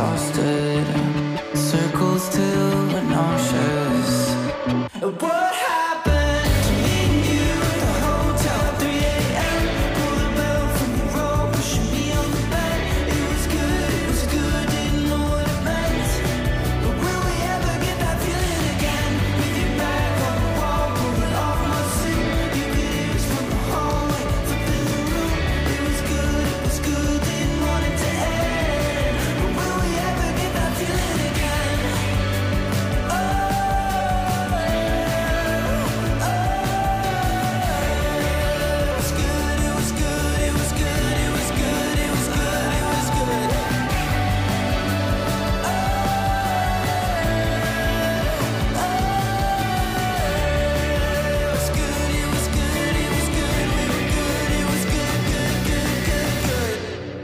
exhausted, circles till we're nauseous. What happened to me and you at the hotel at 3 a.m.? Pull the bell from the rope, pushing me on the bed. It was good, didn't know what it meant. But will we ever get that feeling again? With your back on the wall, pulling off my suit. You could hear us from the hallway, flipping the room. It was good, didn't want it to end. But will we ever get that feeling again? Oh, it was good, it was good, it was good, it was good, it was good, it was good. It was good, it was good, it was good, we were good, it was good, good.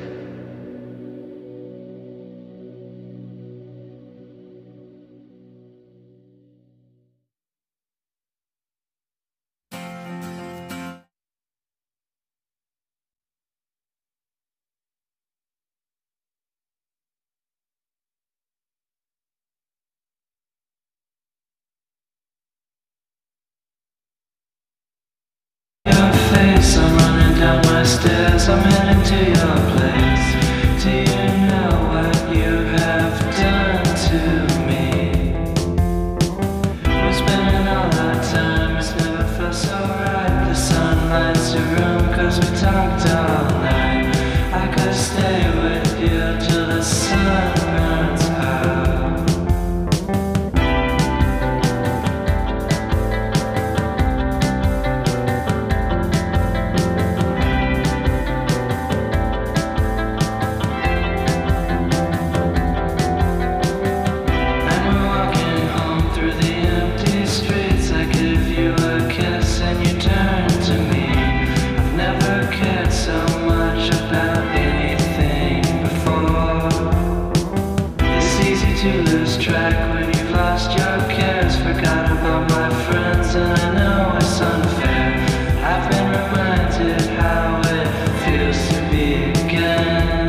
Your face, I'm running down my stairs, I'm heading to your place. Do you know what you have done to me? We're spending all our time, it's never felt so right. The sun lights your room cause we talked all night. I could stay with you till the sun runs out. And we're walking home through the empty streets. I give you a kiss and you turn to me. I've never cared so much about anything before. It's easy to lose track when you've lost your cares. Forgot about my friends and I know it's unfair. I've been reminded how it feels to be again.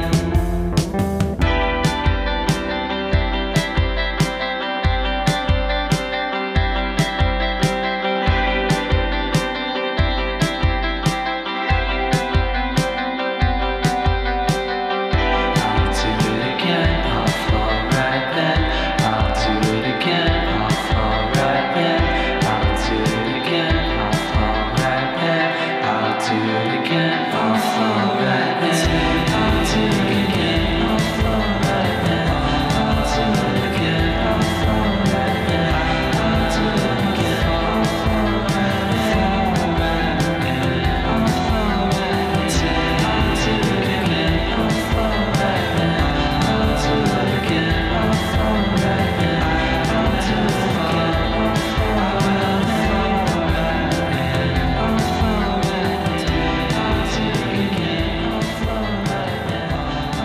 I'll do it again, I'll fall right then. I'll do it again, I'll fall right then. I'll do it again, I'll fall right then. I'll do it again, I'll fall right then. I'll do it again, I'll fall right then. I'll do it again, I'll fall right then. I'll do it again, I'll fall right then. I'll fall right then. I'll do it again, I'll fall right then. I'll do it again, I'll fall right then. I'll do it again, I'll fall right then. I'll fall right then. I'll do it again, I'll fall right then.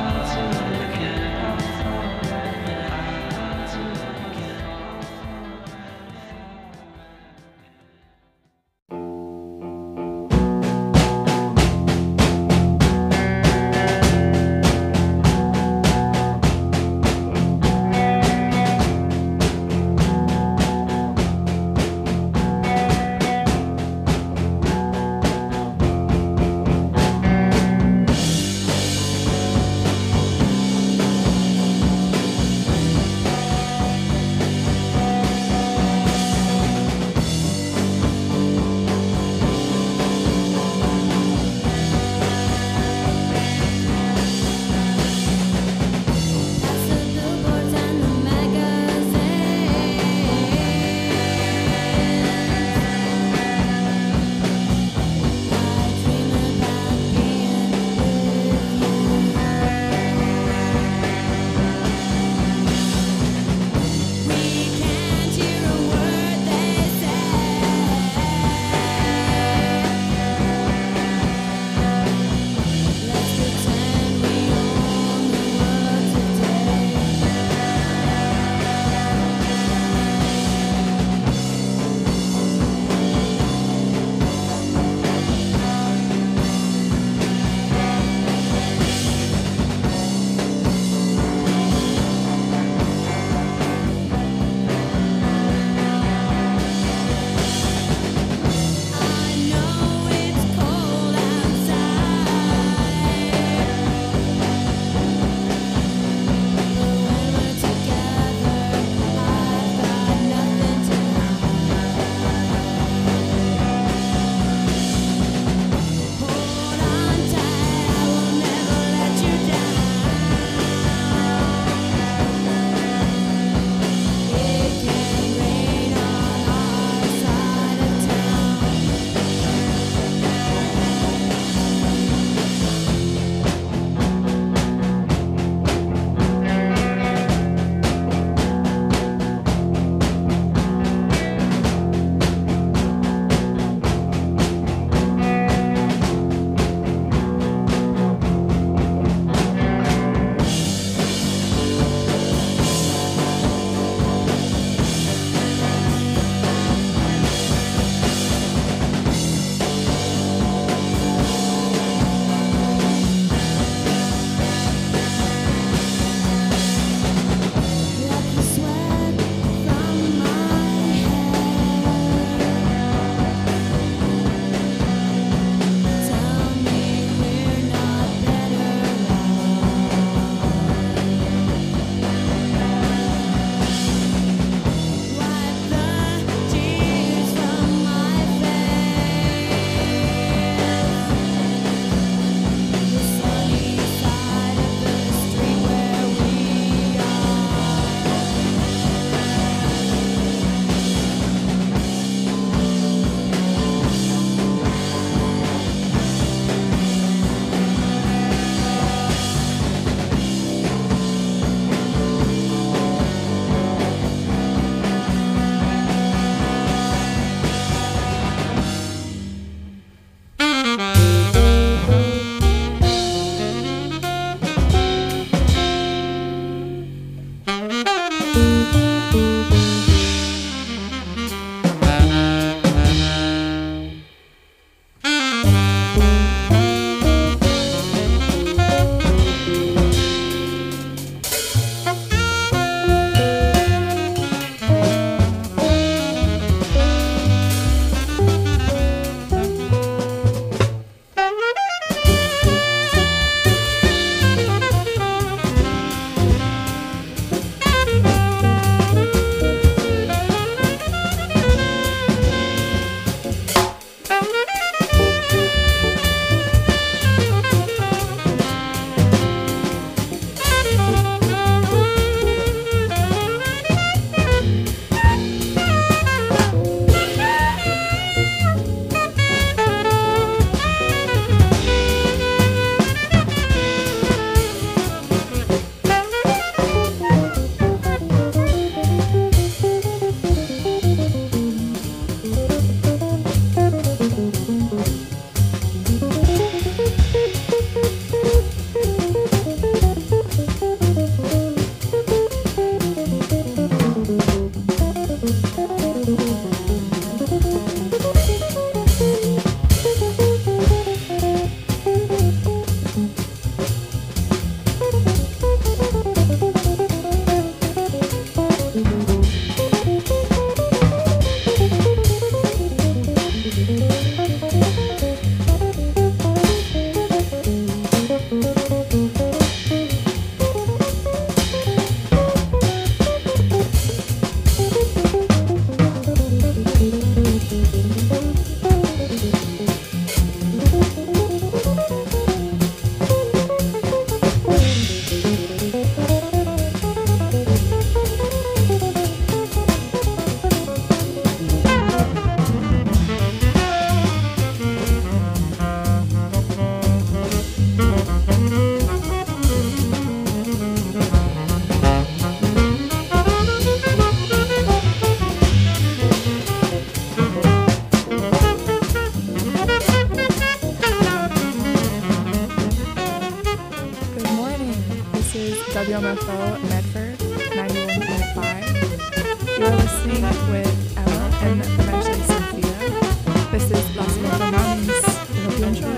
WMFO Medford 91.5. You're listening with Ella and eventually Sophia. This is Las Mountain Mountains. We hope you enjoy.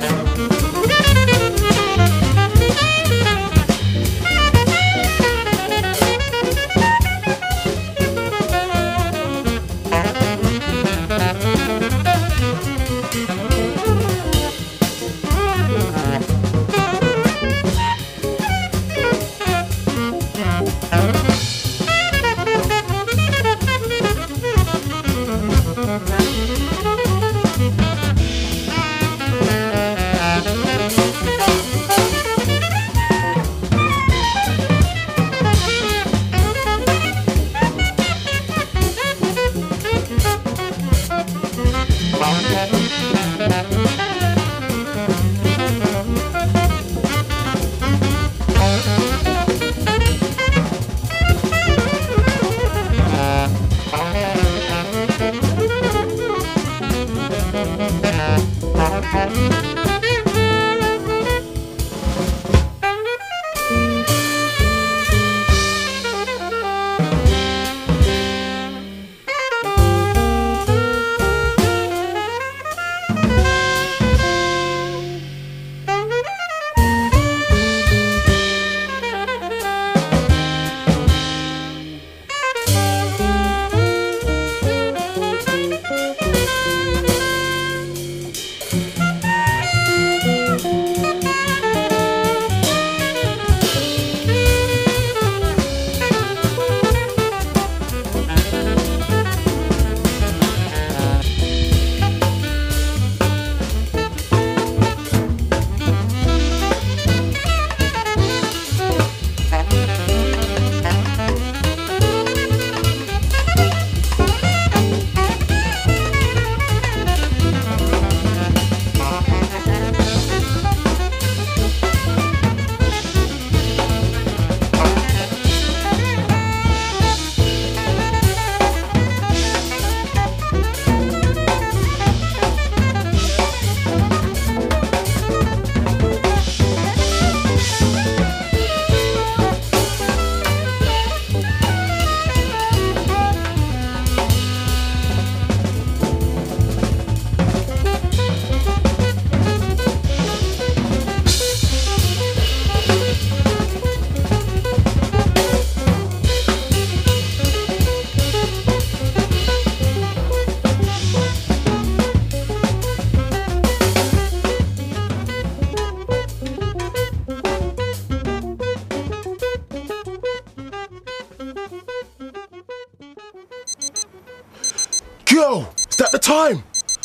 Yo, is that the time?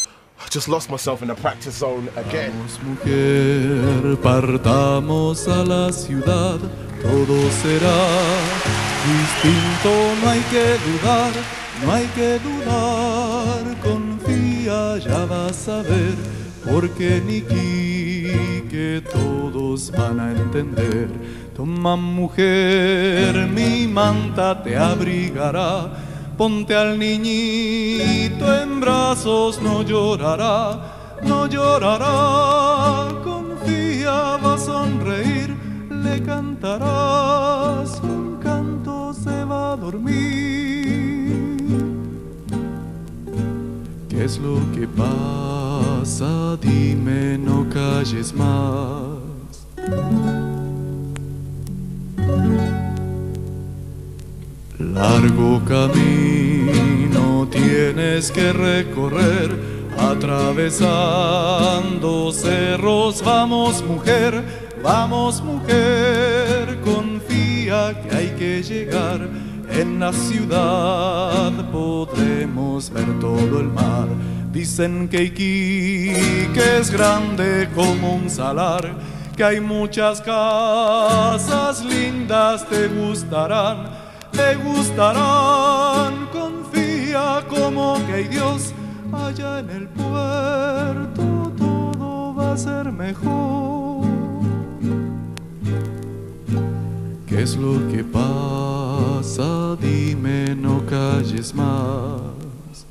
I just lost myself in the practice zone again. Vamos, mujer, partamos a la ciudad, todo será distinto, no hay que dudar, no hay que dudar, confía, ya vas a ver, porque Niki, que todos van a entender. Toma, mujer, mi manta te abrigará, ponte al niñito en brazos, no llorará, no llorará, confía, va a sonreír, le cantarás, un canto se va a dormir. ¿Qué es lo que pasa? Dime, no calles más. Largo camino tienes que recorrer, atravesando cerros. Vamos, mujer, confía que hay que llegar. En la ciudad podremos ver todo el mar. Dicen que Iquique es grande como un salar, que hay muchas casas lindas, te gustarán, confía como que hay Dios allá en el puerto, todo va a ser mejor. ¿Qué es lo que pasa? Dime, no calles más.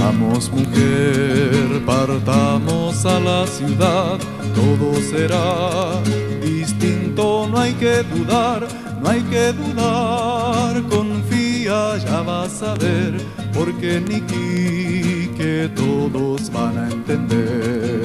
Vamos mujer, partamos a la ciudad, todo será distinto, no hay que dudar, no hay que dudar, confía, ya vas a ver, porque Niki que todos van a entender.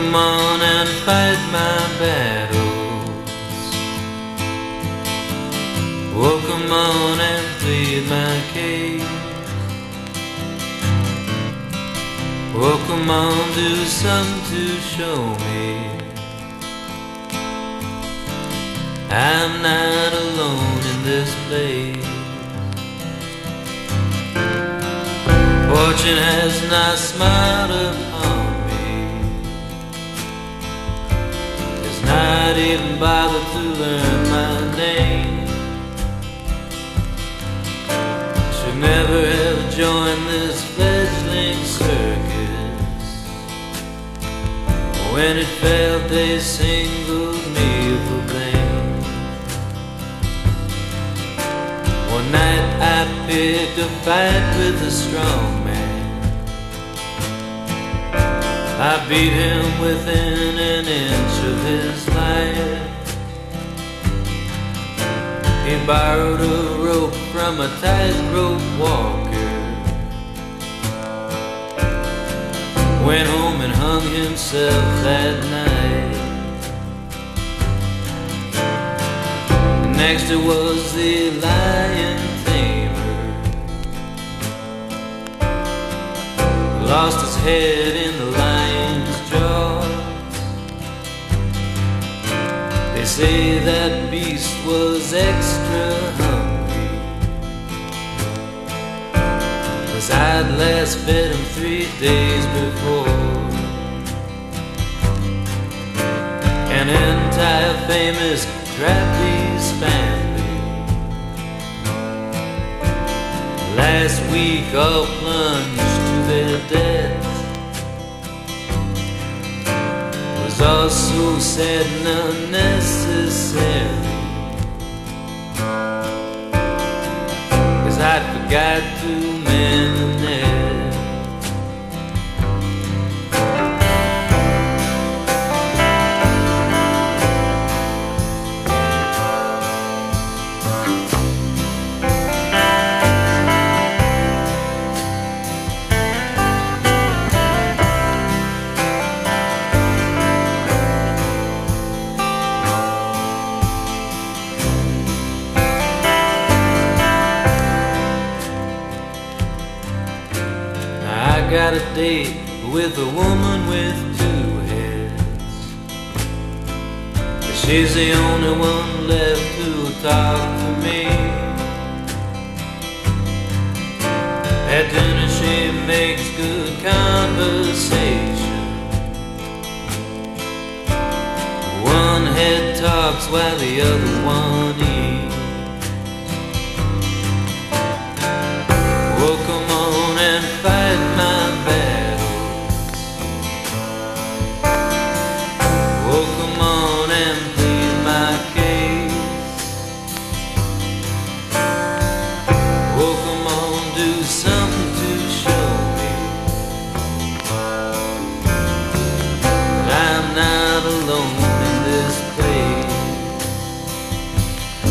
Welcome on and fight my battles. Welcome on and plead my case. Welcome on, do something to show me I'm not alone in this place. Fortune has not smiled upon me, has not even bothered to learn my name. Should never have joined this fledgling circus. When it failed, they singled me for blame. One night I picked a fight with a strong man. I beat him within an inch of his life. He borrowed a rope from a tightrope walker, went home and hung himself that night. Next it was the lion tamer, lost his head in the lion's jaws. They say that beast was extra hungry, 'cause I'd last fed him 3 days before. An entire famous trapeze family last week all plunged to their death. Was all so sad and unnecessary, 'cause I'd forgot to mend the net. Got a date with a woman with 2 heads. She's the only one left who'll talk to me. At dinner she makes good conversation. One head talks while the other one eats. Welcome on and fight my battles. Welcome on and plead my case. Welcome on, do something to show me that I'm not alone in this place.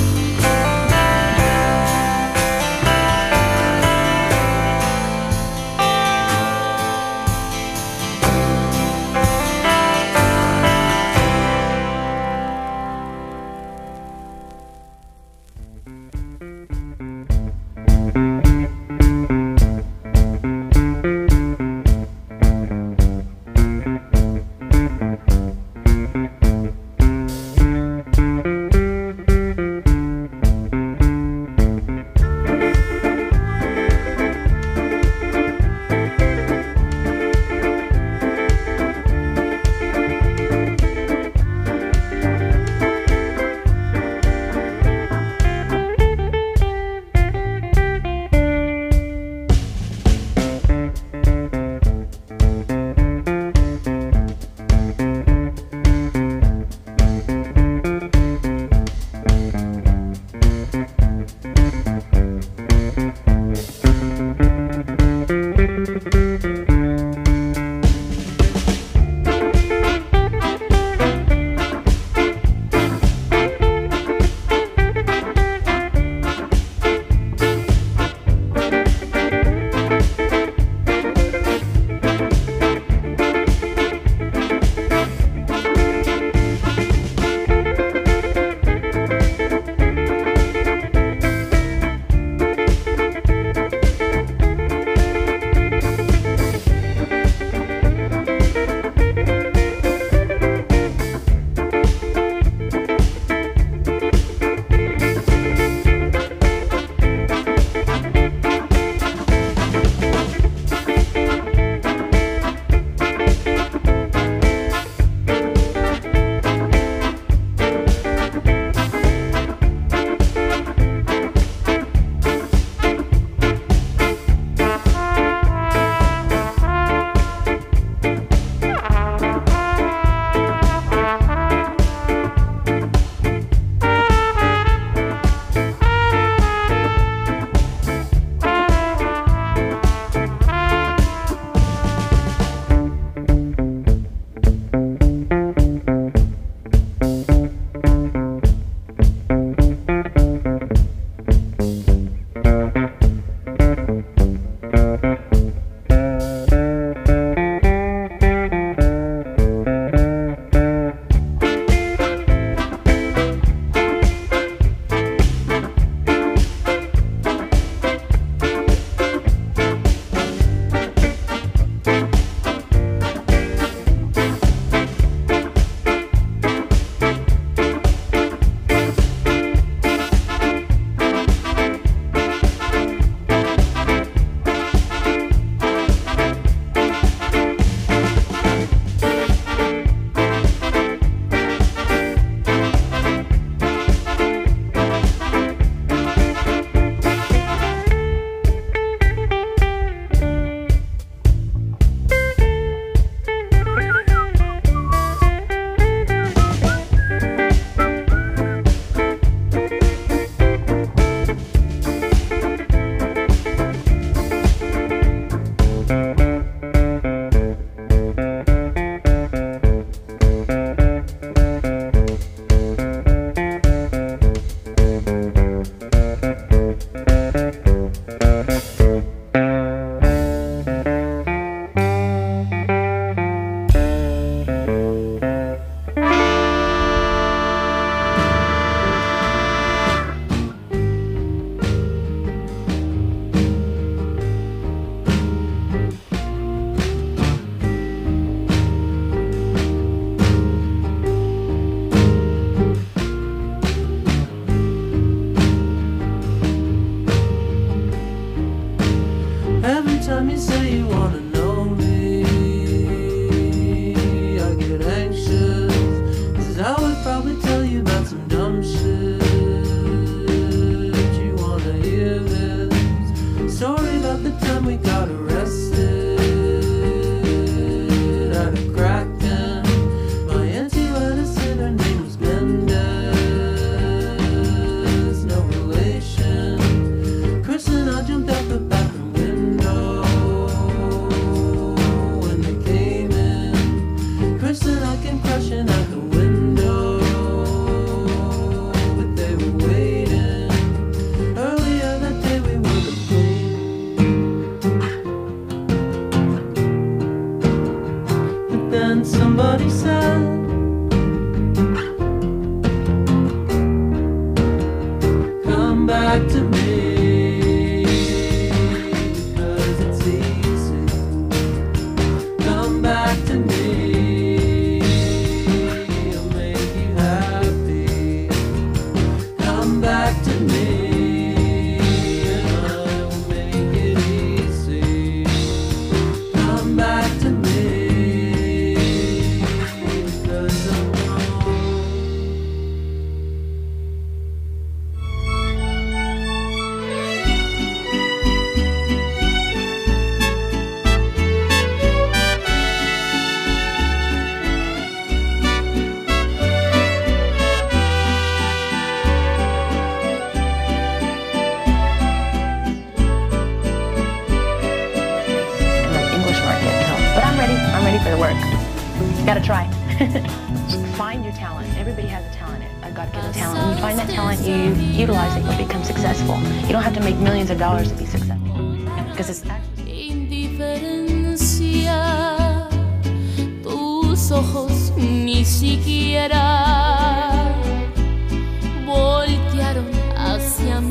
God given talent. When you find that talent, you utilize it, you'll become successful. You don't have to make millions of dollars to be successful. Because it's actually... Indiferencia, tus ojos ni siquiera voltearon hacia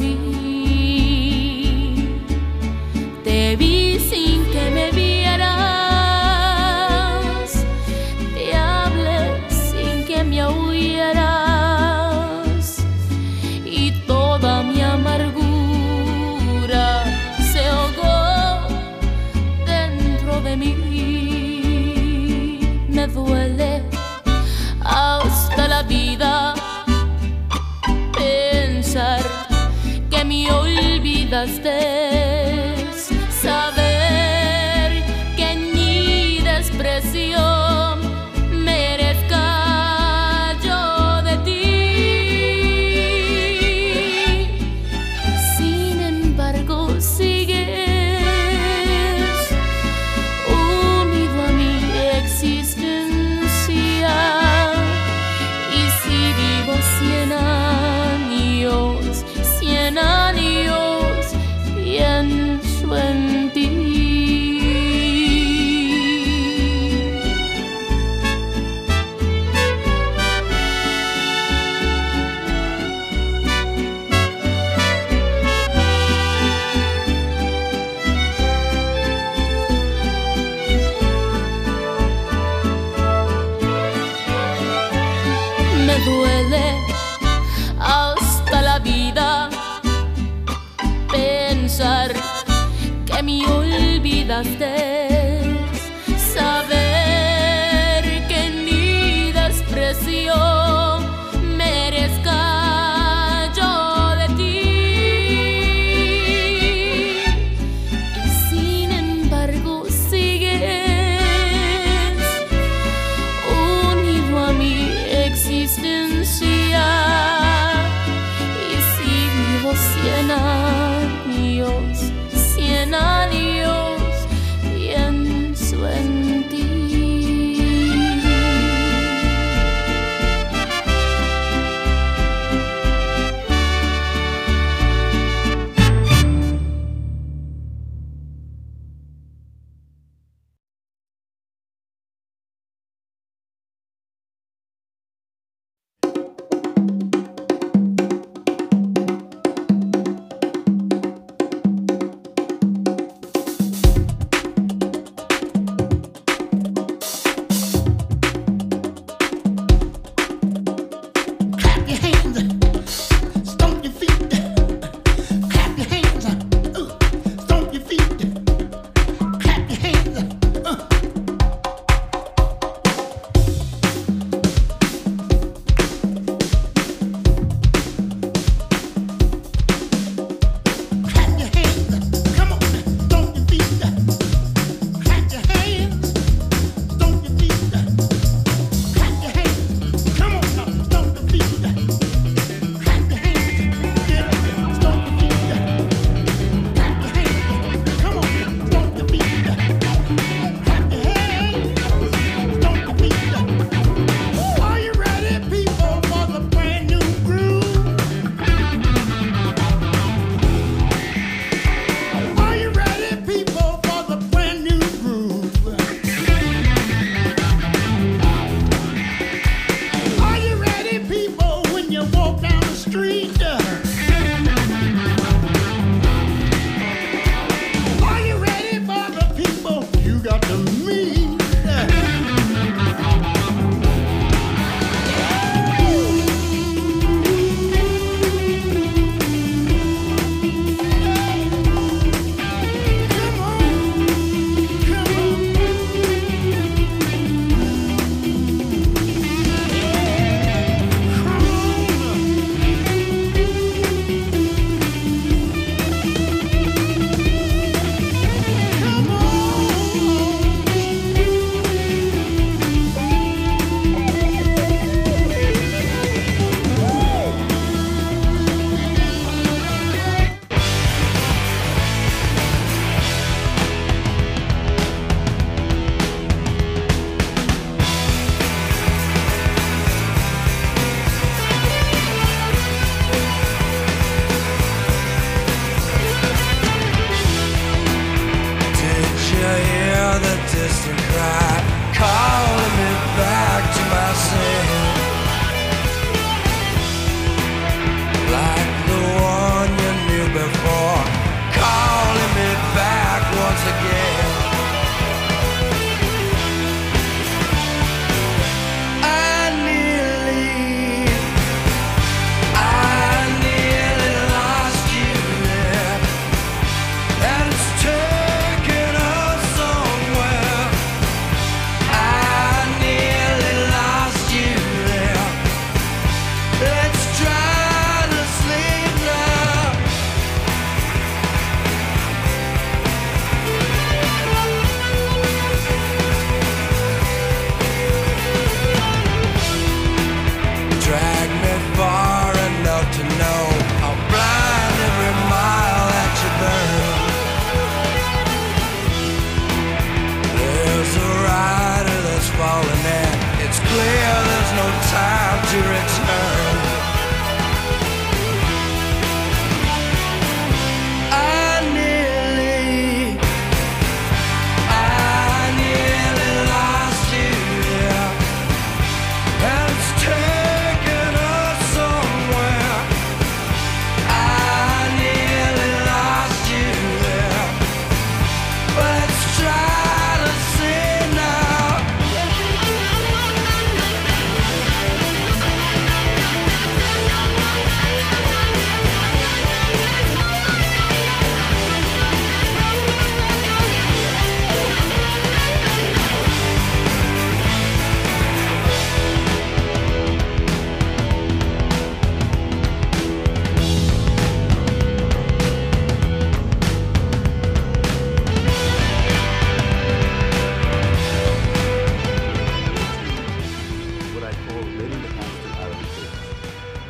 mí. Te vi sin que me vieras, te hablé sin que me oyeras, y toda mi amargura se ahogó dentro de mí. Me duele hasta la vida pensar que me olvidaste, saber que ni desprecio merezca yo de ti. Sin embargo, sigues unido a mi existencia, y si vivo 100 años, pienso en ti. Me duele hasta la vida pensar que me olvidaste, saber que ni desprecio merezca yo de ti. Y sin embargo sigues unido a mi existencia, y si vivo 100 años, pienso en ti.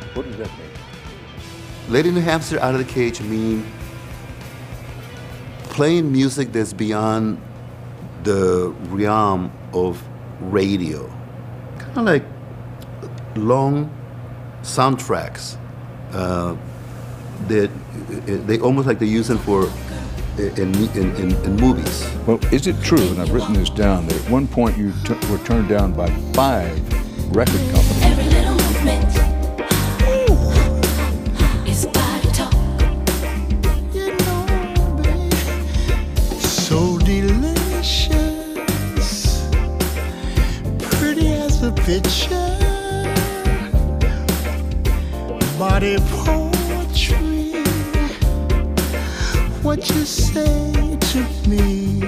What does that mean? Letting the hamster out of the cage means playing music that's beyond the realm of radio. Kind of like long soundtracks that they almost like they use them for in movies. Well, is it true, and I've written this down, that at one point you were turned down by 5 record companies? Every little movement is body talk. You know, babe, so delicious, pretty as a picture, body poetry. What you say to me?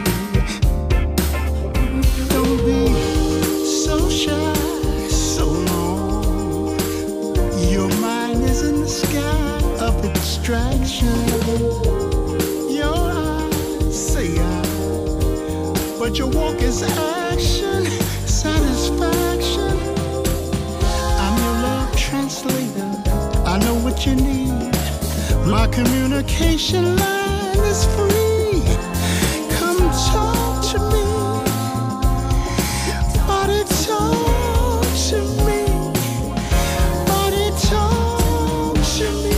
Don't be so shy, so long. Your mind is in the sky of abstraction. Your eyes say I, but your walk is action, satisfaction. I'm your love translator. I know what you need. My communication line is free. Come talk to me. Body talk to me. Body talk to me.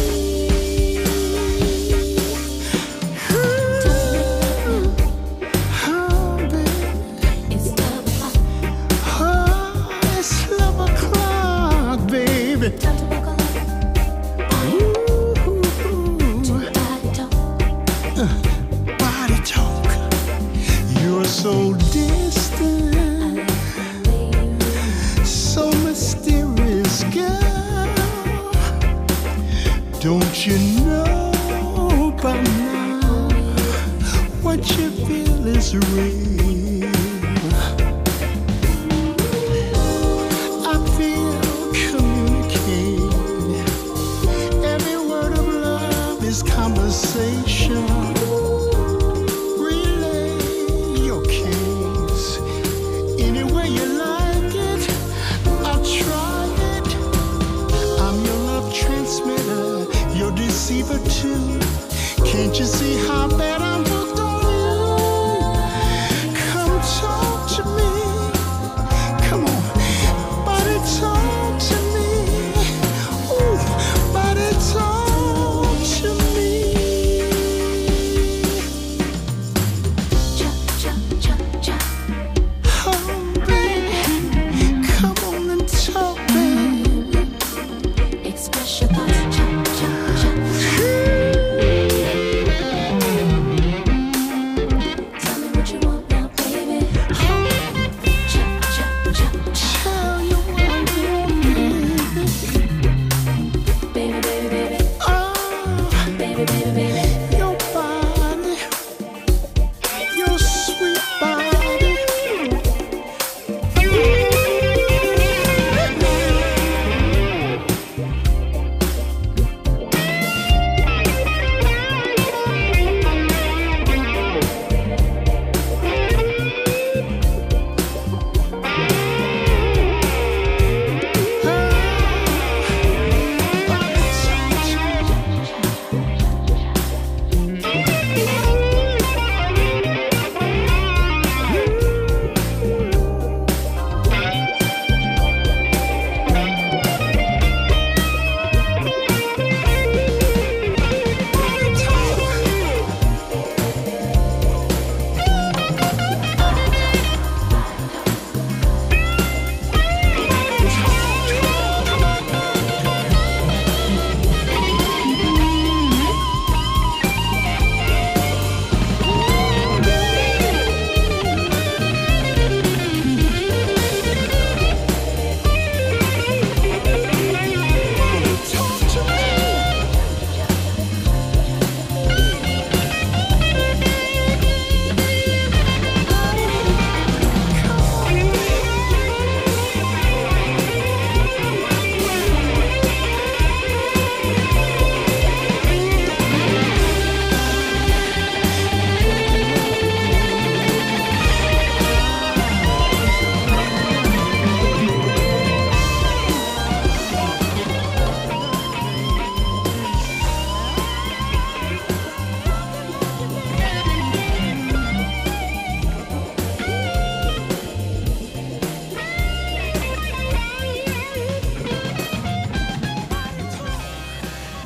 Oh, baby. It's 12 o'clock. Oh, it's 12 o'clock, baby. Time to walk along. Body talk. You're so distant, so mysterious, girl. Don't you know by now what you feel is real? I feel communicate. Every word of love is conversation. Relay your case any way you like it. I'll try it. I'm your love transmitter, your deceiver too. Can't you see how bad I'm hooked on you? Come talk to me. Come on, body talk to me. Ooh, body talk to me. Cha, cha, cha, cha. Oh, baby, come on and talk, baby. Express your thoughts. Cha, cha, cha. Tell me what you want now, baby. Cha, cha, cha. Tell you what I want, baby. Baby, baby, baby. Oh, Baby, baby, baby. your body, your sweet body.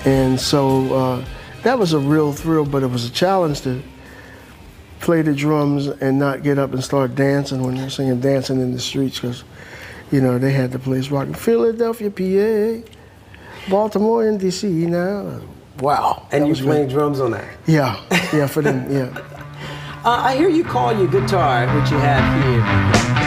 And so that was a real thrill, but it was a challenge to play the drums and not get up and start dancing when they're singing Dancing in the Streets, because, you know, they had the place rocking. Philadelphia, PA, Baltimore, and DC now. Wow. And you was playing great. drums on that? Yeah, yeah, for them, yeah. I hear you call your guitar, which you have here.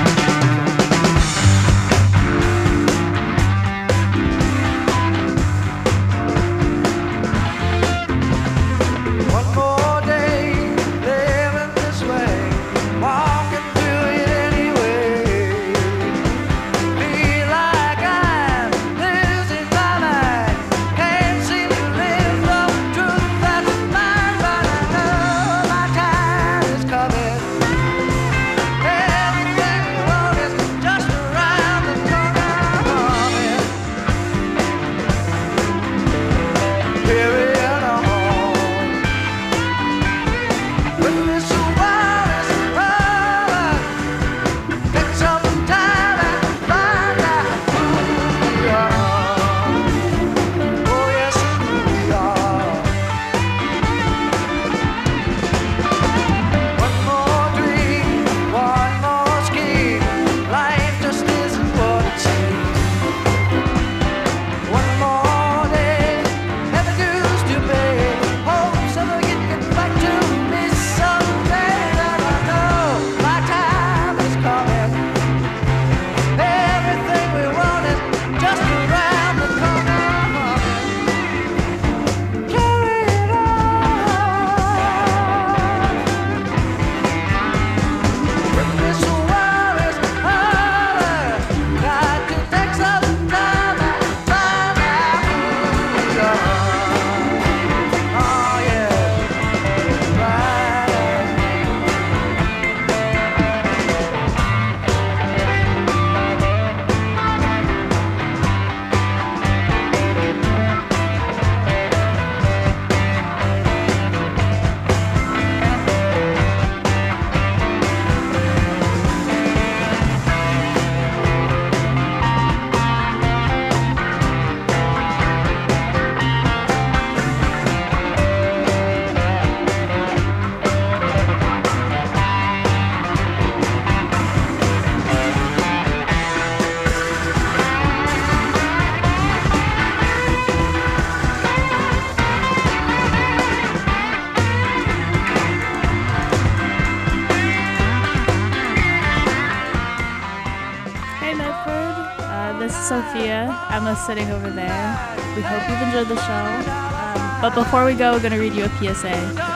Sophia. Emma's sitting over there. We hope you've enjoyed the show. But before we go, we're going to read you a PSA.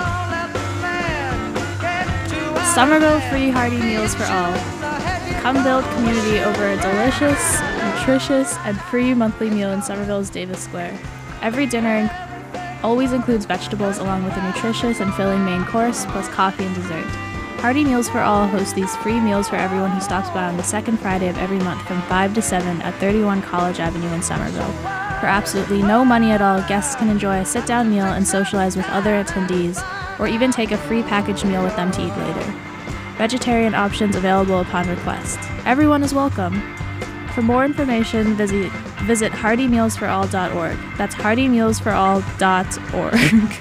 Somerville free hearty meals for all. Come build community over a delicious, nutritious, and free monthly meal in Somerville's Davis Square. Every dinner always includes vegetables along with a nutritious and filling main course, plus coffee and dessert. Hearty Meals for All hosts these free meals for everyone who stops by on the second Friday of every month from 5 to 7 at 31 College Avenue in Somerville. For absolutely no money at all, guests can enjoy a sit-down meal and socialize with other attendees, or even take a free packaged meal with them to eat later. Vegetarian options available upon request. Everyone is welcome. For more information, visit heartymealsforall.org. That's heartymealsforall.org.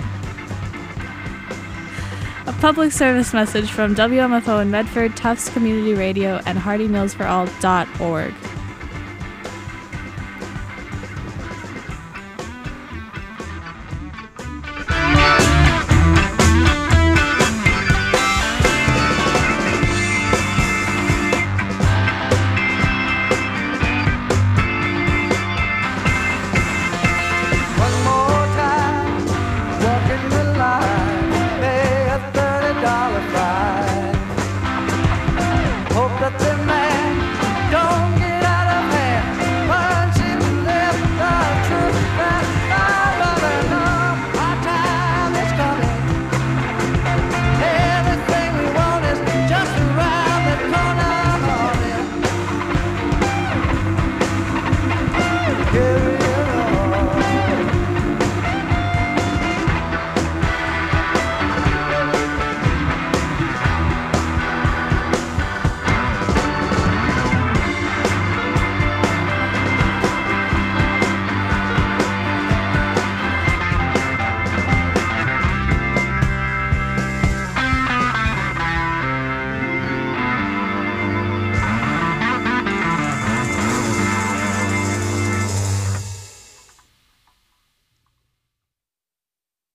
A public service message from WMFO in Medford, Tufts Community Radio, and heartymealsforall.org. Hope that the man don't get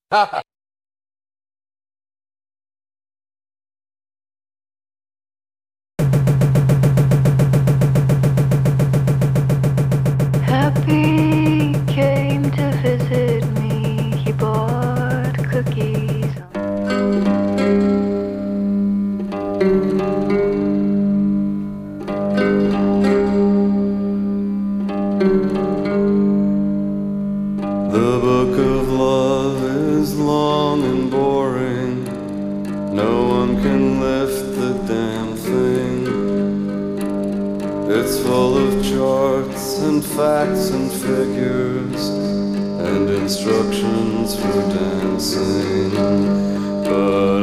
Happy came to visit me. He bought cookies. The book of love is long and boring. No one can lift the damn thing. It's full of charts and facts and figures and instructions for dancing. But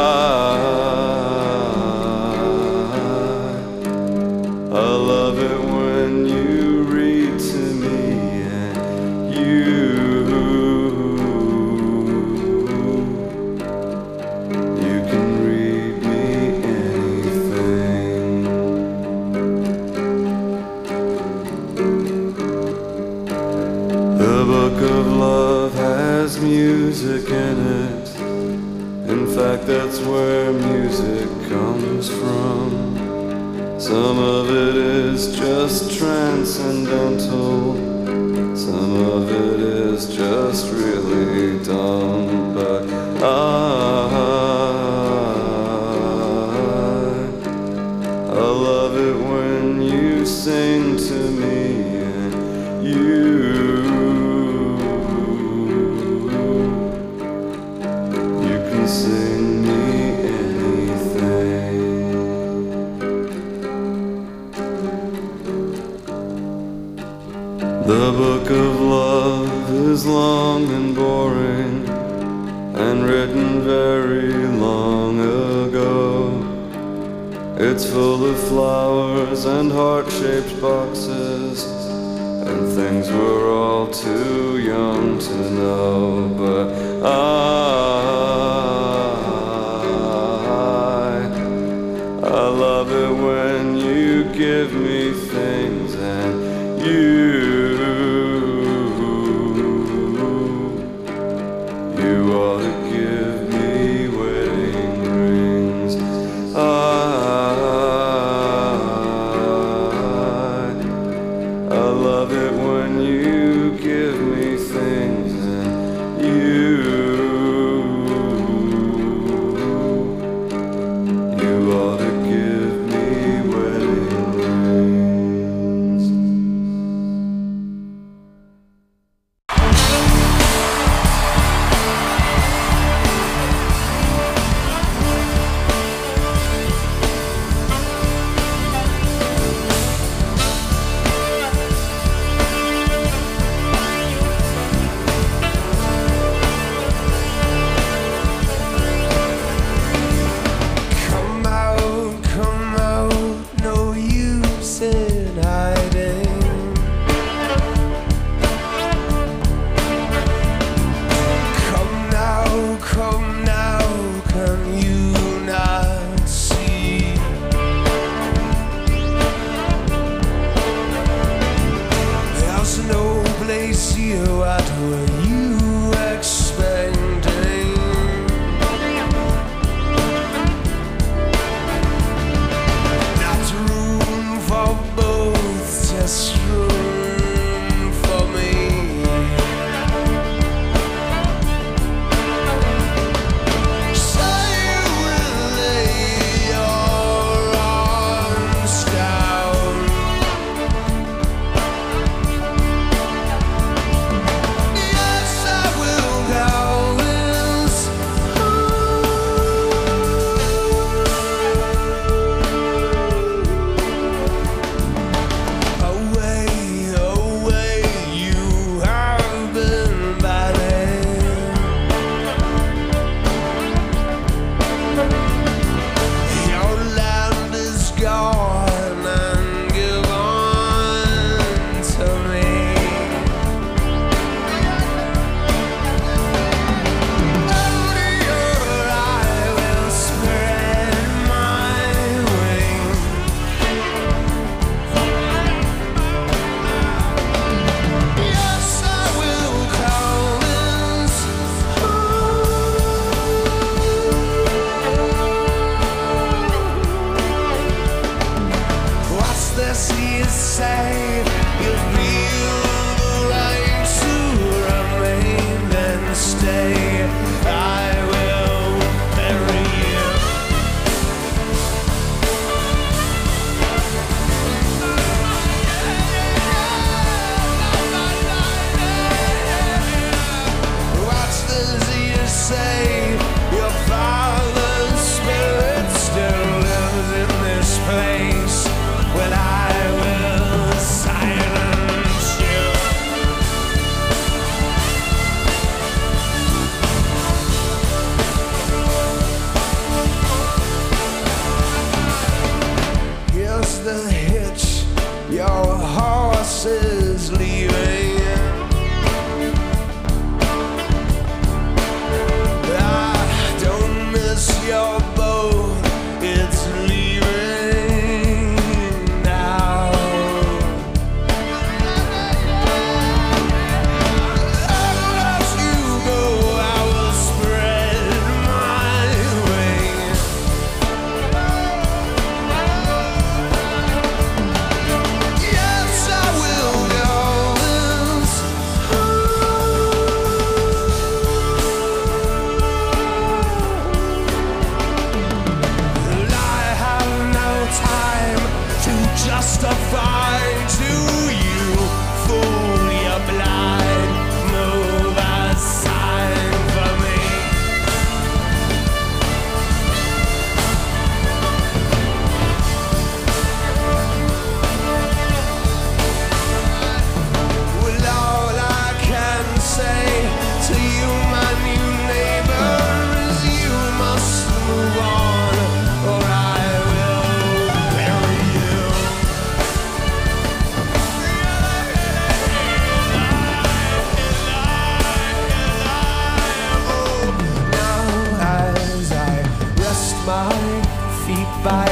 I love it when you read to me and you can read me anything. The book of love has music in it. In fact, that's where music comes from. Some of it is just transcendental. Some of it is just really dumb. But I love it when you sing to me and you can sing me anything. The book of love is long and boring and written very long ago. It's full of flowers and heart-shaped boxes and things we're all too young to know. But I love it when you give me things and you ought to give me wedding rings. I love it when you give me things and you ought to give me wedding rings. Come out, no use in hiding. Come now, can you not see? There's no place here, what were you expecting? Not room for both, just room for me.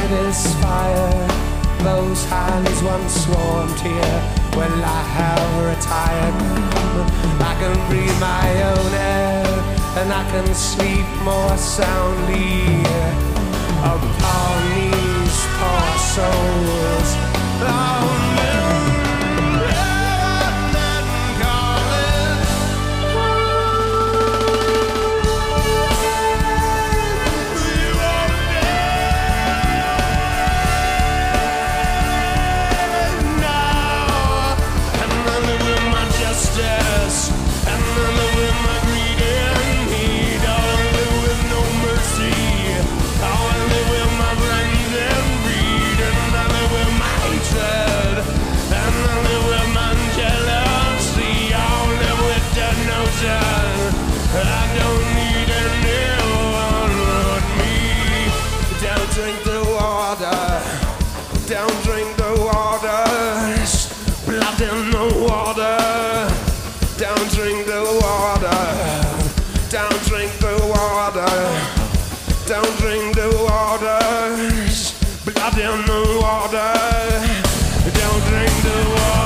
this fire. Those hands once warmed here. Well, I have retired. I can breathe my own air, and I can sleep more soundly upon these poor souls. Oh, drink the water, don't drink the water, blood in the water, don't drink the water, don't drink the water, don't drink the water, blood in the water, don't drink the water.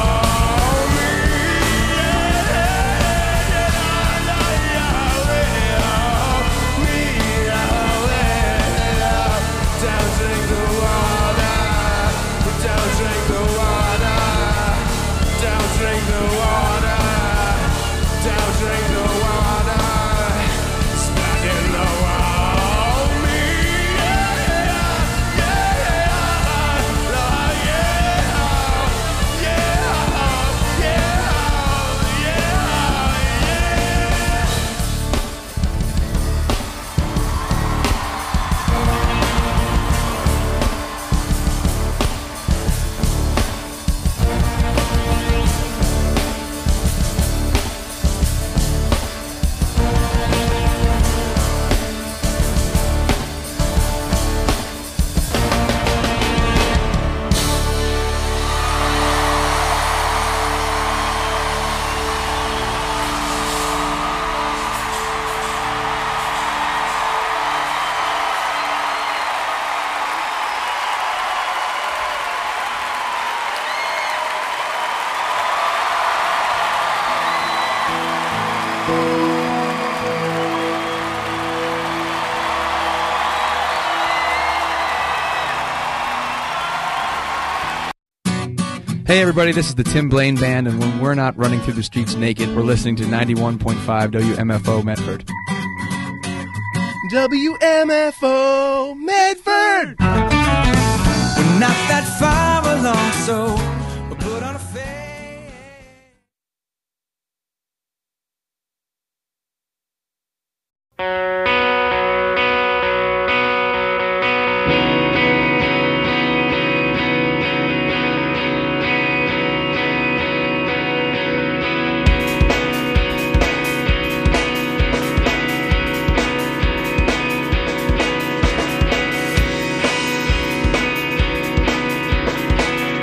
Hey everybody, this is the Tim Blaine Band, and when we're not running through the streets naked, we're listening to 91.5 WMFO Medford. WMFO Medford! We're not that far along, so